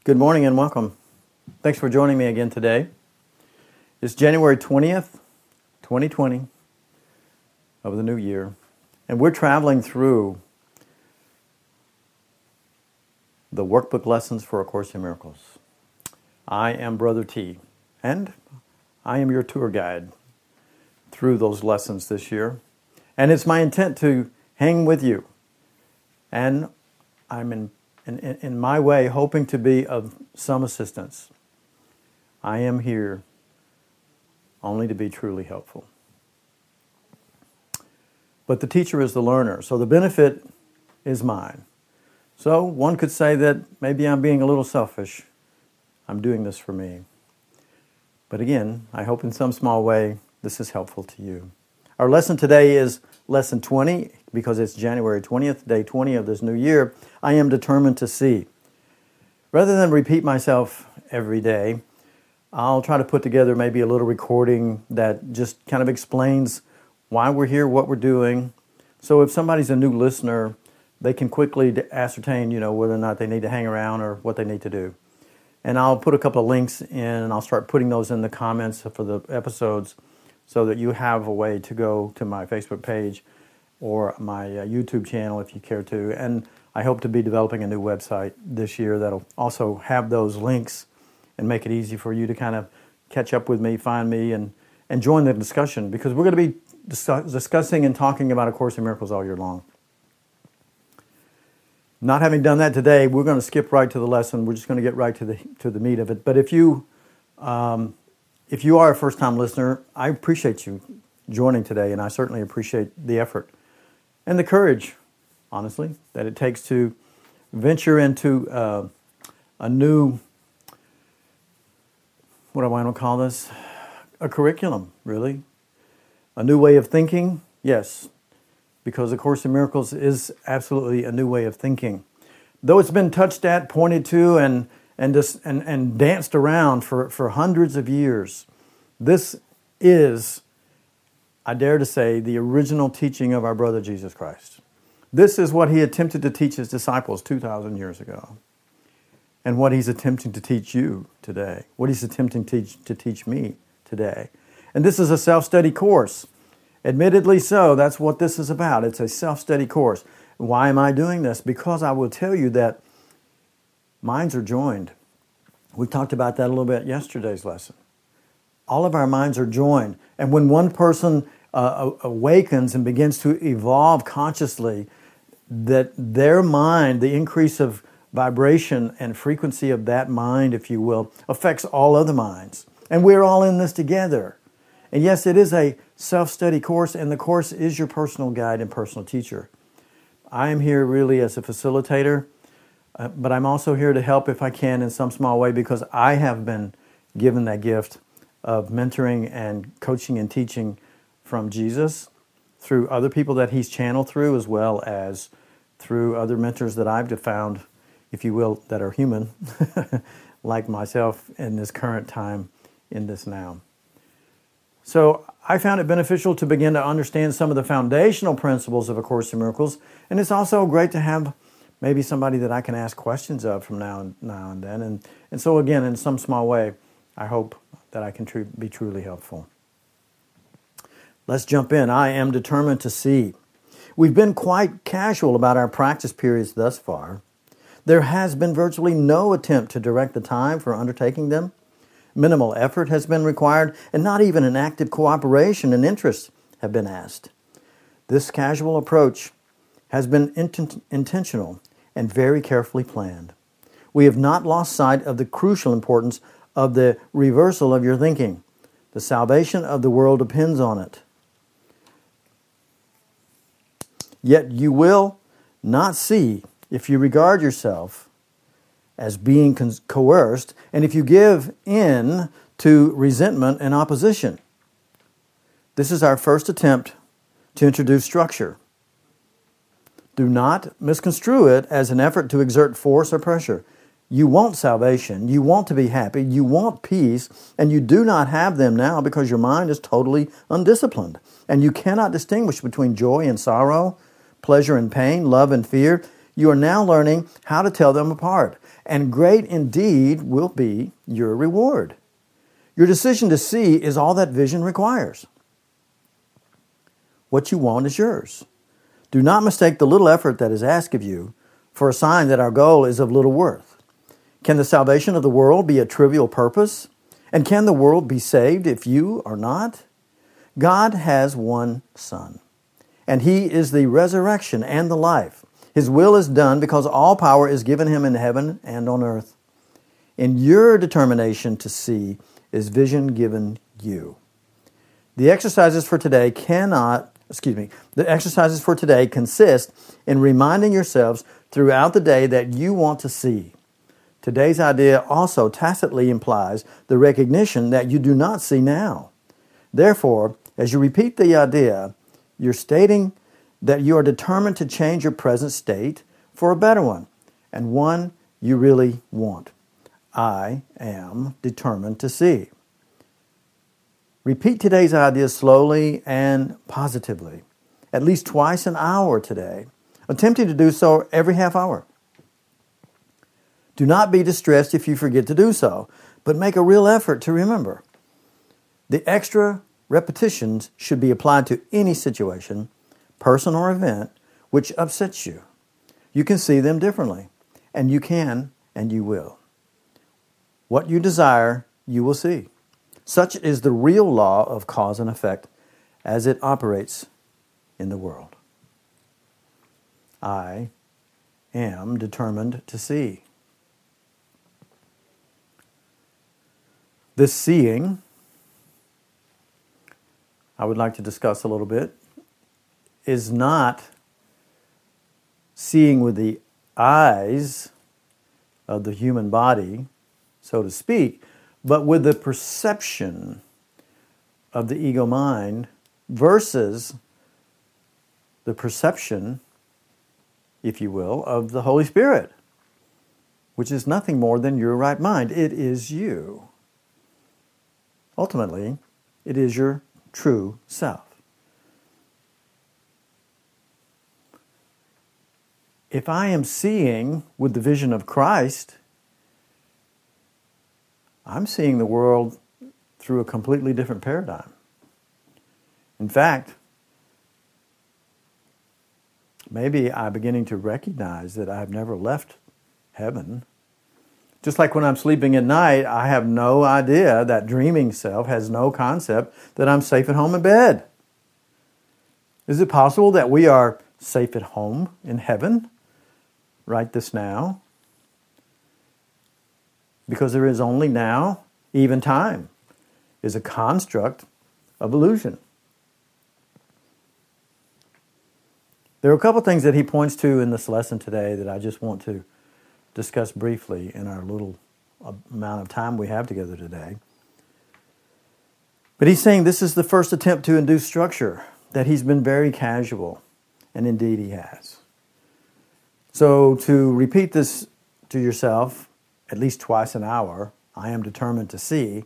Good morning and welcome. Thanks for joining me again today. It's January 20th, 2020 of the new year, and we're traveling through the workbook lessons for A Course in Miracles. I am Brother T, and I am your tour guide through those lessons this year. And it's my intent to hang with you, and I'm in my way, hoping to be of some assistance. I am here only to be truly helpful. But the teacher is the learner, so the benefit is mine. So one could say that maybe I'm being a little selfish. I'm doing this for me. But again, I hope in some small way this is helpful to you. Our lesson today is Lesson 20, because it's January 20th, day 20 of this new year. I am determined to see. Rather than repeat myself every day, I'll try to put together maybe a little recording that just kind of explains why we're here, what we're doing. So if somebody's a new listener, they can quickly ascertain, whether or not they need to hang around or what they need to do. And I'll put a couple of links in, and I'll start putting those in the comments for the episodes so that you have a way to go to my Facebook page or my YouTube channel if you care to. And I hope to be developing a new website this year that'll also have those links and make it easy for you to kind of catch up with me, find me, and join the discussion, because we're going to be discussing and talking about A Course in Miracles all year long. Not having done that today, we're going to skip right to the lesson. We're just going to get right to the meat of it. But if you are a first-time listener, I appreciate you joining today, and I certainly appreciate the effort and the courage, honestly, that it takes to venture into a new, what do I want to call this? A curriculum, really. A new way of thinking, yes, because A Course in Miracles is absolutely a new way of thinking. Though it's been touched at, pointed to, and danced around for hundreds of years, this is, I dare to say, the original teaching of our brother Jesus Christ. This is what he attempted to teach his disciples 2,000 years ago, and what he's attempting to teach you today, what he's attempting to teach me today. And this is a self-study course. Admittedly so, that's what this is about. It's a self-study course. Why am I doing this? Because I will tell you that minds are joined. We talked about that a little bit yesterday's lesson. All of our minds are joined. And when one person awakens and begins to evolve consciously, that their mind, the increase of vibration and frequency of that mind, if you will, affects all other minds. And we're all in this together. And yes, it is a self-study course, and the course is your personal guide and personal teacher. I am here really as a facilitator, but I'm also here to help if I can in some small way, because I have been given that gift of mentoring and coaching and teaching from Jesus through other people that he's channeled through, as well as through other mentors that I've found, if you will, that are human, like myself in this current time, in this now. So I found it beneficial to begin to understand some of the foundational principles of A Course in Miracles, and it's also great to have maybe somebody that I can ask questions of from now and then. And so again, in some small way, I hope that I can be truly helpful. Let's jump in. I am determined to see. We've been quite casual about our practice periods thus far. There has been virtually no attempt to direct the time for undertaking them. Minimal effort has been required, and not even an active cooperation and interest have been asked. This casual approach has been intentional and very carefully planned. We have not lost sight of the crucial importance of the reversal of your thinking. The salvation of the world depends on it. Yet you will not see if you regard yourself as being coerced, and if you give in to resentment and opposition. This is our first attempt to introduce structure. Do not misconstrue it as an effort to exert force or pressure. You want salvation, you want to be happy, you want peace, and you do not have them now because your mind is totally undisciplined. And you cannot distinguish between joy and sorrow, pleasure and pain, love and fear. you are now learning how to tell them apart, and great indeed will be your reward. Your decision to see is all that vision requires. What you want is yours. Do not mistake the little effort that is asked of you for a sign that our goal is of little worth. Can the salvation of the world be a trivial purpose? And can the world be saved if you are not? God has one Son, and He is the resurrection and the life. His will is done because all power is given Him in heaven and on earth. In your determination to see is vision given you. The exercises for today consist in reminding yourselves throughout the day that you want to see. Today's idea also tacitly implies the recognition that you do not see now. Therefore, as you repeat the idea, you're stating that you are determined to change your present state for a better one, and one you really want. I am determined to see. Repeat today's idea slowly and positively, at least twice an hour today, attempting to do so every half hour. Do not be distressed if you forget to do so, but make a real effort to remember. The extra repetitions should be applied to any situation, person or event, which upsets you. You can see them differently, and you can and you will. What you desire, you will see. Such is the real law of cause and effect as it operates in the world. I am determined to see. This seeing, I would like to discuss a little bit, is not seeing with the eyes of the human body, so to speak, but with the perception of the ego mind versus the perception, if you will, of the Holy Spirit, which is nothing more than your right mind. It is you. Ultimately, it is your true self. If I am seeing with the vision of Christ, I'm seeing the world through a completely different paradigm. In fact, maybe I'm beginning to recognize that I've never left heaven. Just like when I'm sleeping at night, I have no idea, that dreaming self has no concept that I'm safe at home in bed. Is it possible that we are safe at home in heaven right this now? Because there is only now, even time is a construct of illusion. There are a couple things that he points to in this lesson today that I just want to discuss briefly in our little amount of time we have together today. But he's saying this is the first attempt to induce structure, that he's been very casual, and indeed he has. So to repeat this to yourself at least twice an hour, I am determined to see,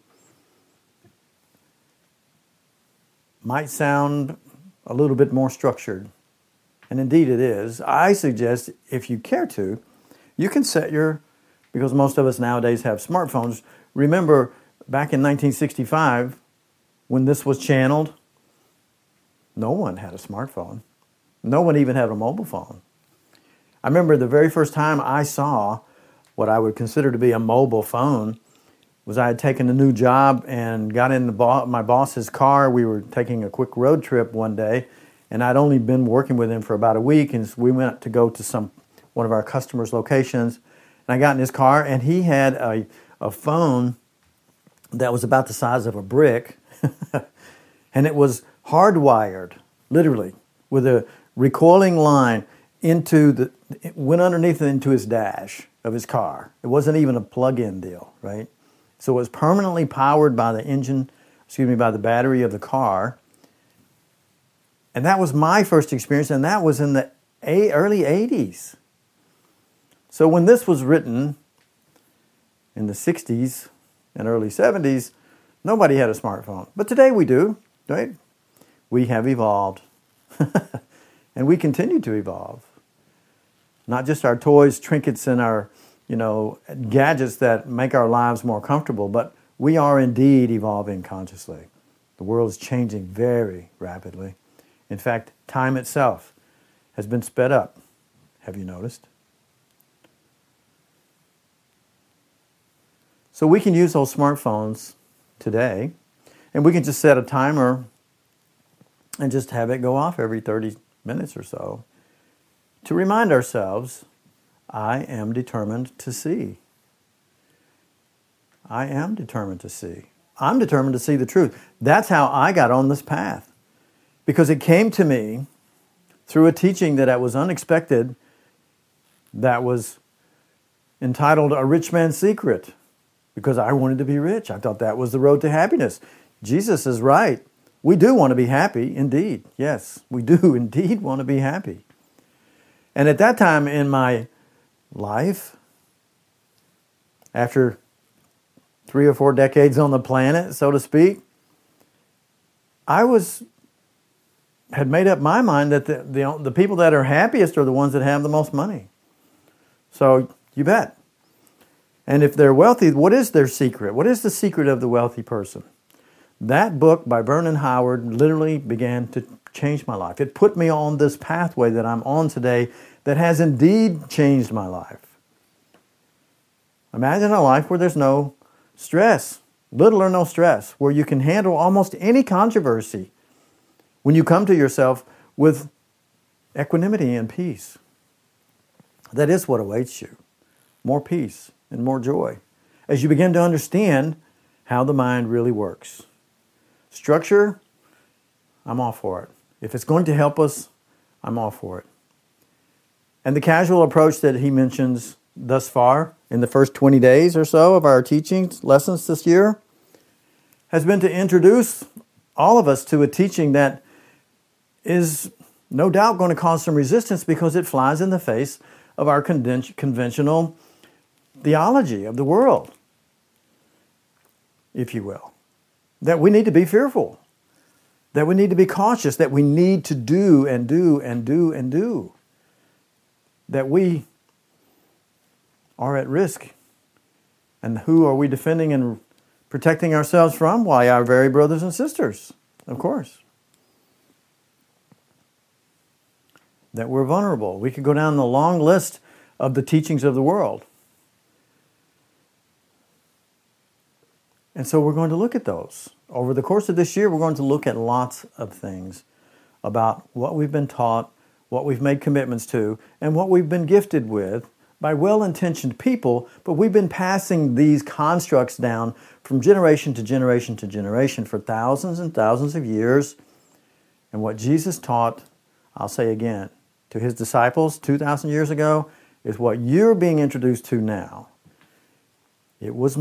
might sound a little bit more structured, and indeed it is. I suggest, if you care to, you can set because most of us nowadays have smartphones. Remember, back in 1965, when this was channeled, no one had a smartphone. No one even had a mobile phone. I remember the very first time I saw what I would consider to be a mobile phone was I had taken a new job and got in my boss's car. We were taking a quick road trip one day, and I'd only been working with him for about a week, and we went to go to one of our customers' locations, and I got in his car, and he had a phone that was about the size of a brick, and it was hardwired, literally, with a recoiling line it went underneath into his dash of his car. It wasn't even a plug-in deal, right? So it was permanently powered by by the battery of the car. And that was my first experience, and that was in the early 80s. So when this was written in the 60s and early 70s, nobody had a smartphone. But today we do, right? We have evolved. And we continue to evolve. not just our toys, trinkets, and our, gadgets that make our lives more comfortable, but we are indeed evolving consciously. The world is changing very rapidly. In fact, time itself has been sped up. Have you noticed? So we can use those smartphones today, and we can just set a timer and just have it go off every 30 minutes or so to remind ourselves, I am determined to see. I am determined to see. I'm determined to see the truth. That's how I got on this path. Because it came to me through a teaching that was unexpected, that was entitled A Rich Man's Secret. Because I wanted to be rich. I thought that was the road to happiness. Jesus is right. We do want to be happy, indeed. Yes, we do indeed want to be happy. And at that time in my life, after 3 or 4 decades on the planet, so to speak, I had made up my mind that the people that are happiest are the ones that have the most money. So you bet. And if they're wealthy, what is their secret? What is the secret of the wealthy person? That book by Vernon Howard literally began to change my life. It put me on this pathway that I'm on today that has indeed changed my life. Imagine a life where there's no stress, little or no stress, where you can handle almost any controversy when you come to yourself with equanimity and peace. That is what awaits you. More peace and more joy as you begin to understand how the mind really works. Structure, I'm all for it. If it's going to help us, I'm all for it. And the casual approach that he mentions thus far in the first 20 days or so of our teachings, lessons this year, has been to introduce all of us to a teaching that is no doubt going to cause some resistance because it flies in the face of our conventional theology of the world, if you will. That we need to be fearful, that we need to be cautious, that we need to do and do and do and do, that we are at risk. And who are we defending and protecting ourselves from? Why, our very brothers and sisters, of course. That we're vulnerable. We could go down the long list of the teachings of the world. And so we're going to look at those. Over the course of this year, we're going to look at lots of things about what we've been taught, what we've made commitments to, and what we've been gifted with by well-intentioned people, but we've been passing these constructs down from generation to generation to generation for thousands and thousands of years. And what Jesus taught, I'll say again, to his disciples 2,000 years ago is what you're being introduced to now. It was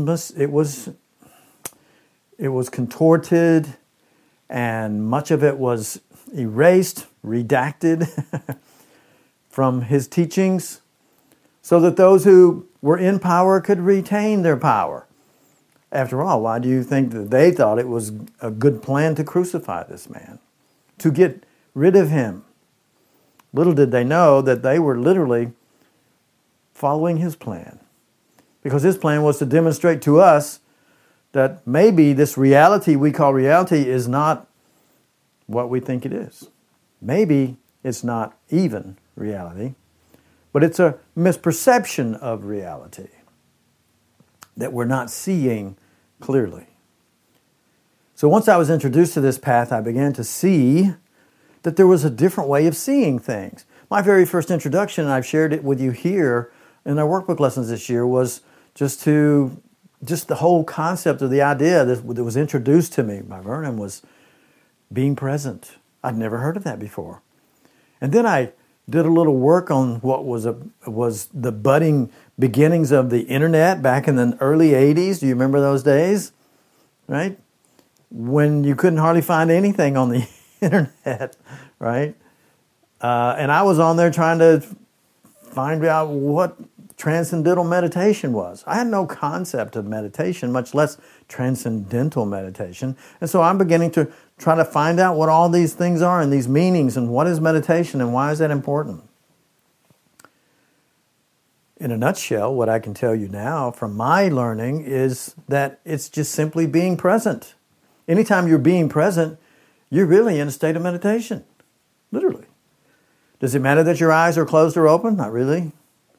contorted, and much of it was erased, redacted from his teachings, so that those who were in power could retain their power. After all, why do you think that they thought it was a good plan to crucify this man? To get rid of him. Little did they know that they were literally following his plan. Because his plan was to demonstrate to us that maybe this reality we call reality is not what we think it is. Maybe it's not even reality, but it's a misperception of reality that we're not seeing clearly. So once I was introduced to this path, I began to see that there was a different way of seeing things. My very first introduction, and I've shared it with you here in our workbook lessons this year, was just the whole concept of the idea that was introduced to me by Vernon was being present. I'd never heard of that before. And then I did a little work on what was the budding beginnings of the internet back in the early 80s. Do you remember those days? Right? When you couldn't hardly find anything on the internet, right? And I was on there trying to find out what transcendental meditation was. I had no concept of meditation, much less transcendental meditation. And so I'm beginning to try to find out what all these things are and these meanings and what is meditation and why is that important. in a nutshell, what I can tell you now from my learning is that it's just simply being present. Anytime you're being present, you're really in a state of meditation, literally. Does it matter that your eyes are closed or open? Not really.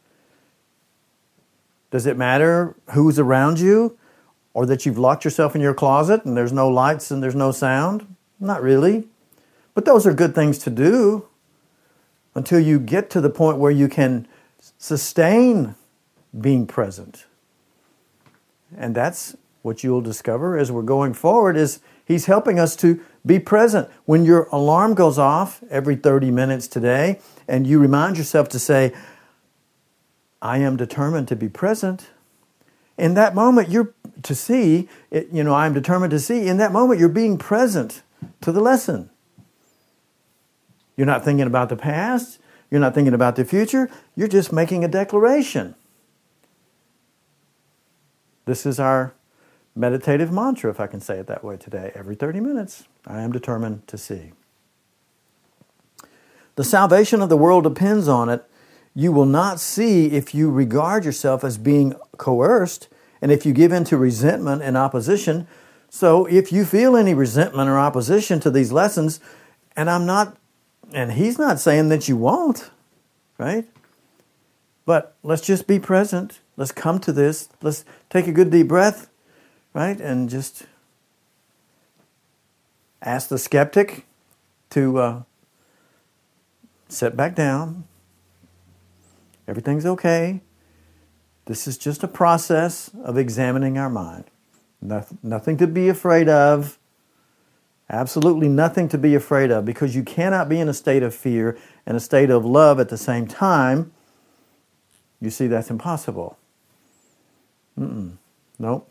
Does it matter who's around you, or that you've locked yourself in your closet and there's no lights and there's no sound? Not really. But those are good things to do until you get to the point where you can sustain being present. And that's what you'll discover as we're going forward, is He's helping us to be present. When your alarm goes off every 30 minutes today and you remind yourself to say, I am determined to be present. In that moment, you're to see, I am determined to see. In that moment, you're being present to the lesson. You're not thinking about the past. You're not thinking about the future. You're just making a declaration. This is our meditative mantra, if I can say it that way today. Every 30 minutes, I am determined to see. The salvation of the world depends on it. You will not see if you regard yourself as being coerced and if you give in to resentment and opposition. So if you feel any resentment or opposition to these lessons, and He's not saying that you won't, right? But let's just be present. Let's come to this. Let's take a good deep breath, right? And just ask the skeptic to sit back down. Everything's okay. This is just a process of examining our mind. Nothing to be afraid of. Absolutely nothing to be afraid of, because you cannot be in a state of fear and a state of love at the same time. You see, that's impossible. Nope.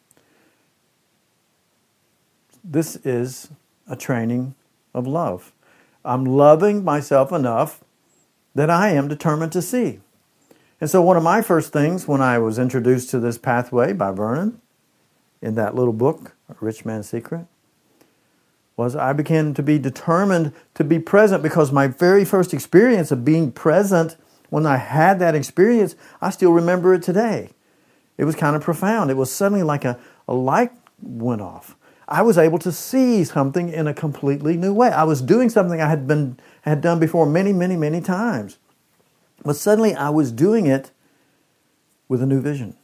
This is a training of love. I'm loving myself enough that I am determined to see. And so one of my first things when I was introduced to this pathway by Vernon in that little book, A Rich Man's Secret, was I began to be determined to be present, because my very first experience of being present, when I had that experience, I still remember it today. It was kind of profound. It was suddenly like a light went off. I was able to see something in a completely new way. I was doing something I had done before many, many, many times. But suddenly I was doing it with a new vision.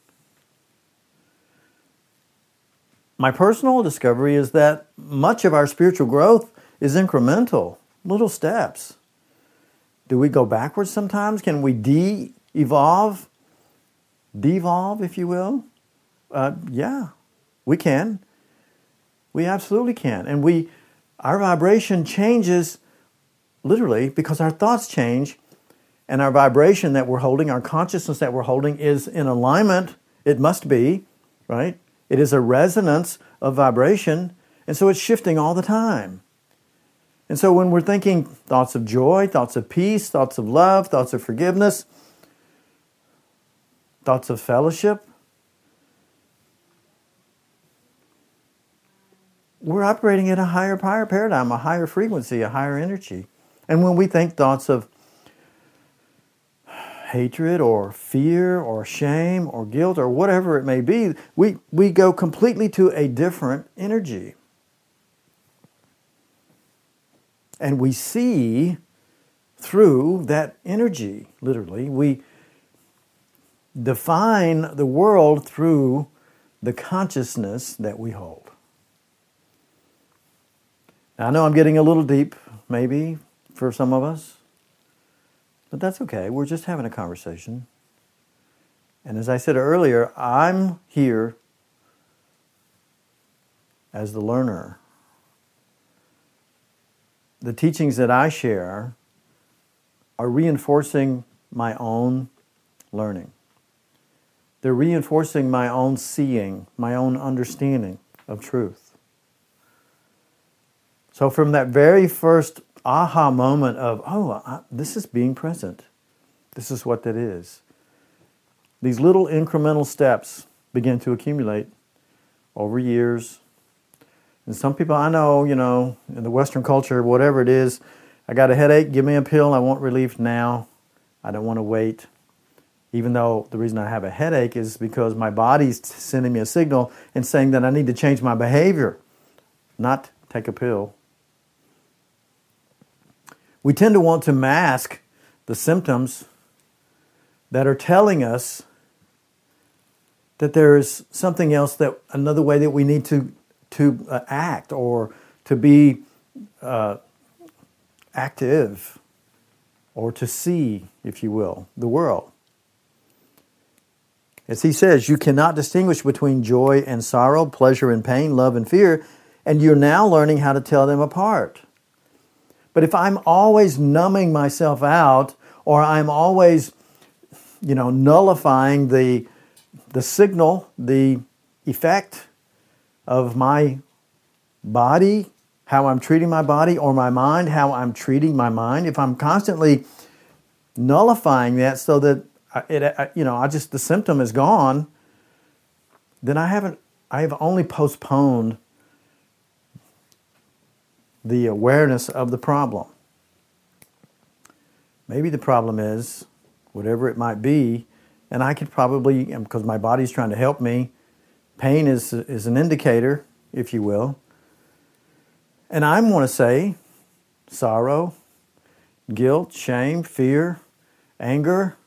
My personal discovery is that much of our spiritual growth is incremental, little steps. Do we go backwards sometimes? Can we devolve, if you will? Yeah, we can. We absolutely can. And our vibration changes literally because our thoughts change, and our vibration that we're holding, our consciousness that we're holding, is in alignment. It must be, right? It is a resonance of vibration, and so it's shifting all the time. And so when we're thinking thoughts of joy, thoughts of peace, thoughts of love, thoughts of forgiveness, thoughts of fellowship, we're operating at a higher paradigm, a higher frequency, a higher energy. And when we think thoughts of hatred or fear or shame or guilt or whatever it may be, we go completely to a different energy. And we see through that energy, literally. We define the world through the consciousness that we hold. Now, I know I'm getting a little deep, maybe, for some of us. But that's okay. We're just having a conversation. And as I said earlier, I'm here as the learner. The teachings that I share are reinforcing my own learning. They're reinforcing my own seeing, my own understanding of truth. So from that very first aha moment of, this is being present. This is what that is. These little incremental steps begin to accumulate over years. And some people I know, in the Western culture, whatever it is, I got a headache, give me a pill, I want relief now. I don't want to wait. even though the reason I have a headache is because my body's sending me a signal and saying that I need to change my behavior, not take a pill. We tend to want to mask the symptoms that are telling us that there is something else, that another way that we need to act or to be active or to see, if you will, the world. As he says, you cannot distinguish between joy and sorrow, pleasure and pain, love and fear, and you're now learning how to tell them apart. But if I'm always numbing myself out, or I'm always, nullifying the signal, the effect of my body, how I'm treating my body, or my mind, how I'm treating my mind, if I'm constantly nullifying that so that the symptom is gone, then I have only postponed the awareness of the problem. Maybe the problem is, whatever it might be, and I could probably, because my body's trying to help me, pain is an indicator, if you will. And I want to say sorrow, guilt, shame, fear, anger,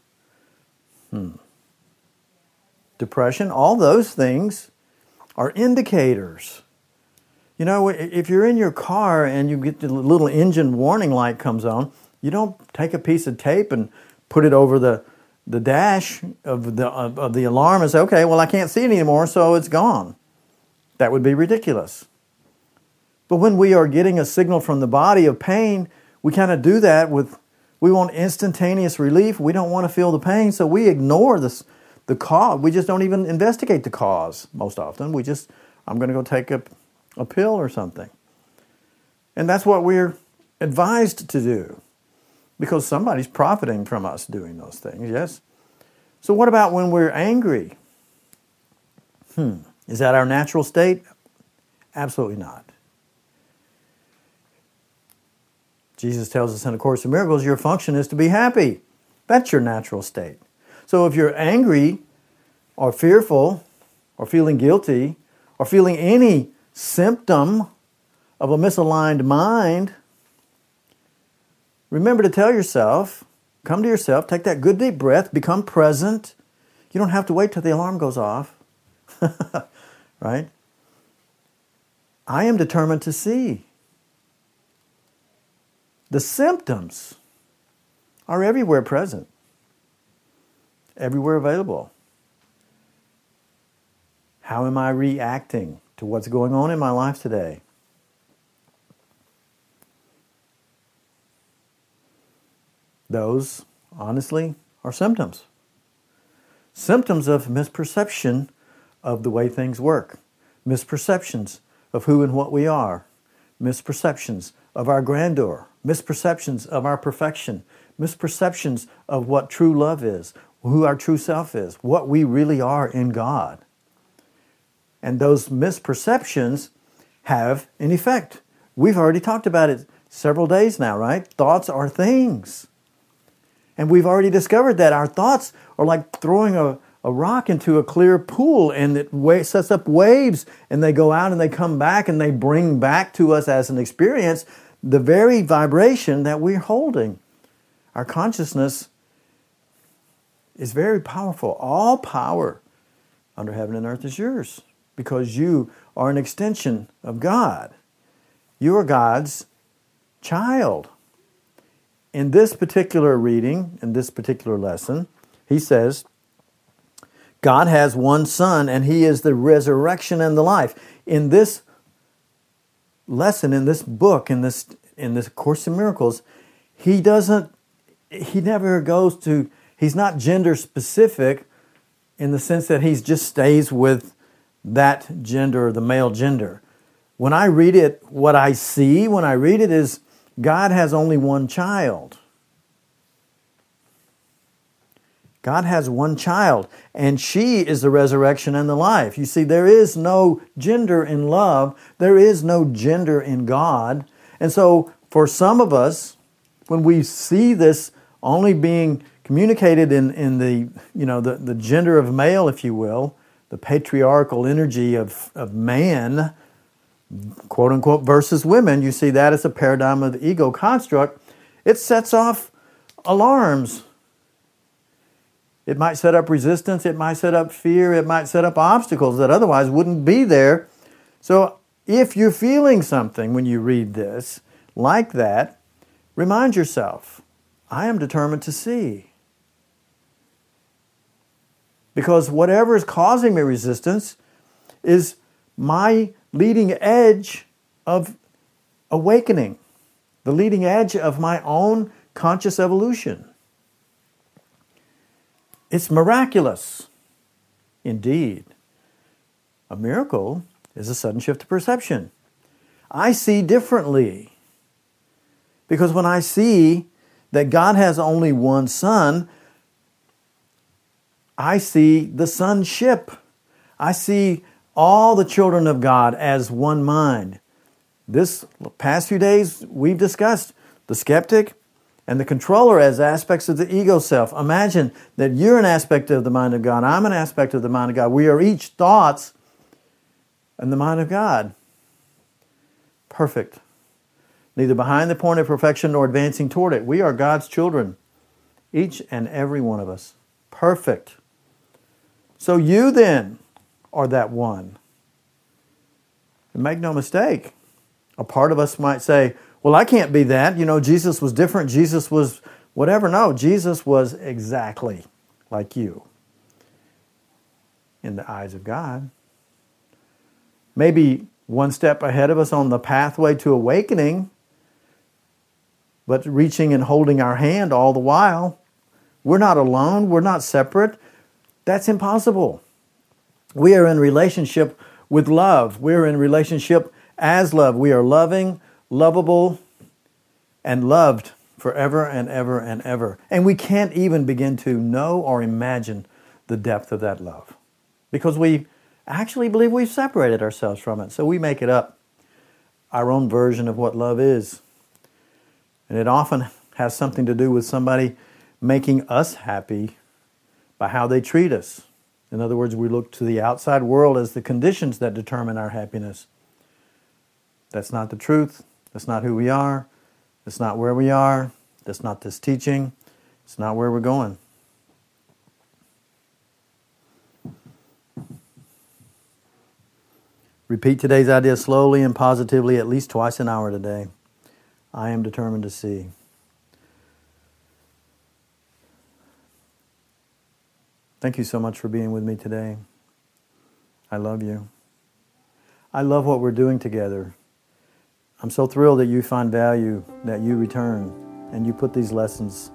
depression, all those things are indicators. If you're in your car and you get the little engine warning light comes on, you don't take a piece of tape and put it over the dash of the alarm and say, okay, well, I can't see it anymore, so it's gone. That would be ridiculous. But when we are getting a signal from the body of pain, we kind of do that we want instantaneous relief. We don't want to feel the pain, so we ignore the cause. We just don't even investigate the cause most often. I'm going to go take a pill or something. And that's what we're advised to do, because somebody's profiting from us doing those things, yes? So what about when we're angry? Is that our natural state? Absolutely not. Jesus tells us in A Course in Miracles, your function is to be happy. That's your natural state. So if you're angry or fearful or feeling guilty or feeling any symptom of a misaligned mind, remember to tell yourself, come to yourself, take that good deep breath, become present. You don't have to wait till the alarm goes off. Right? I am determined to see. The symptoms are everywhere present, everywhere available. How am I reacting to what's going on in my life today? Those, honestly, are symptoms. Symptoms of misperception of the way things work. Misperceptions of who and what we are. Misperceptions of our grandeur. Misperceptions of our perfection. Misperceptions of what true love is. Who our true self is. What we really are in God. And those misperceptions have an effect. We've already talked about it several days now, right? Thoughts are things. And we've already discovered that our thoughts are like throwing a rock into a clear pool, and it sets up waves, and they go out and they come back and they bring back to us as an experience the very vibration that we're holding. Our consciousness is very powerful. All power under heaven and earth is yours, because you are an extension of God. You are God's child. In this particular reading, in this particular lesson, he says, God has one Son, and He is the resurrection and the life. In this lesson, in this book, in this Course in Miracles, He never goes to, He's not gender specific in the sense that He just stays with that gender, the male gender. When I read it, what I see when I read it is God has only one child. God has one child, and she is the resurrection and the life. You see, there is no gender in love. There is no gender in God. And so for some of us, when we see this only being communicated in the, the gender of male, if you will, the patriarchal energy of man, quote unquote, versus women. You see that as a paradigm of the ego construct. It sets off alarms. It might set up resistance. It might set up fear. It might set up obstacles that otherwise wouldn't be there. So if you're feeling something when you read this like that, remind yourself, I am determined to see. Because whatever is causing me resistance is my leading edge of awakening, the leading edge of my own conscious evolution. It's miraculous. Indeed. A miracle is a sudden shift of perception. I see differently. Because when I see that God has only one Son, I see the sonship. I see all the children of God as one mind. This past few days, we've discussed the skeptic and the controller as aspects of the ego self. Imagine that you're an aspect of the mind of God. I'm an aspect of the mind of God. We are each thoughts in the mind of God. Perfect. Neither behind the point of perfection nor advancing toward it. We are God's children. Each and every one of us. Perfect. So you then are that one. And make no mistake, a part of us might say, well, I can't be that. Jesus was different. Jesus was whatever. No, Jesus was exactly like you in the eyes of God. Maybe one step ahead of us on the pathway to awakening, but reaching and holding our hand all the while. We're not alone. We're not separate. That's impossible. We are in relationship with love. We're in relationship as love. We are loving, lovable, and loved forever and ever and ever. And we can't even begin to know or imagine the depth of that love because we actually believe we've separated ourselves from it. So we make it up, our own version of what love is. And it often has something to do with somebody making us happy by how they treat us. In other words, we look to the outside world as the conditions that determine our happiness. That's not the truth. That's not who we are. That's not where we are. That's not this teaching. It's not where we're going. Repeat today's idea slowly and positively at least twice an hour today. I am determined to see. Thank you so much for being with me today. I love you. I love what we're doing together. I'm so thrilled that you find value, that you return, and you put these lessons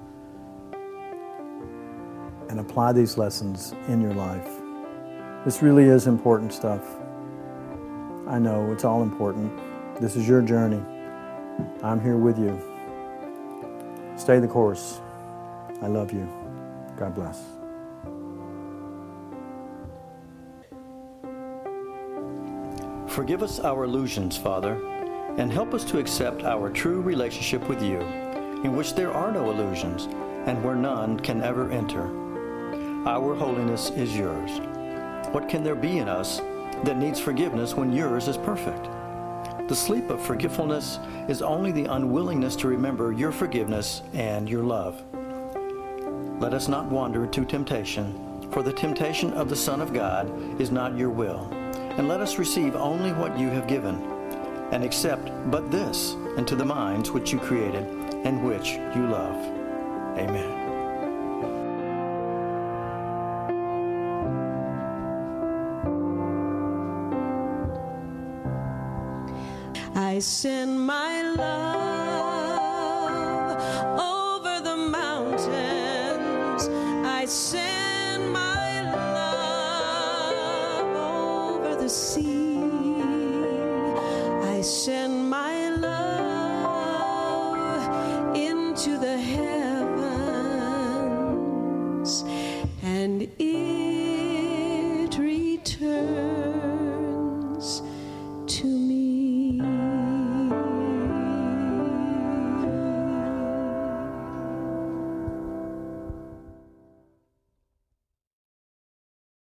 and apply these lessons in your life. This really is important stuff. I know it's all important. This is your journey. I'm here with you. Stay the course. I love you. God bless. Forgive us our illusions, Father, and help us to accept our true relationship with you, in which there are no illusions, and where none can ever enter. Our holiness is yours. What can there be in us that needs forgiveness when yours is perfect? The sleep of forgetfulness is only the unwillingness to remember your forgiveness and your love. Let us not wander to temptation, for the temptation of the Son of God is not your will. And let us receive only what you have given, and accept but this into the minds which you created and which you love. Amen. I send my love over the mountains. I send my love over the sea. I send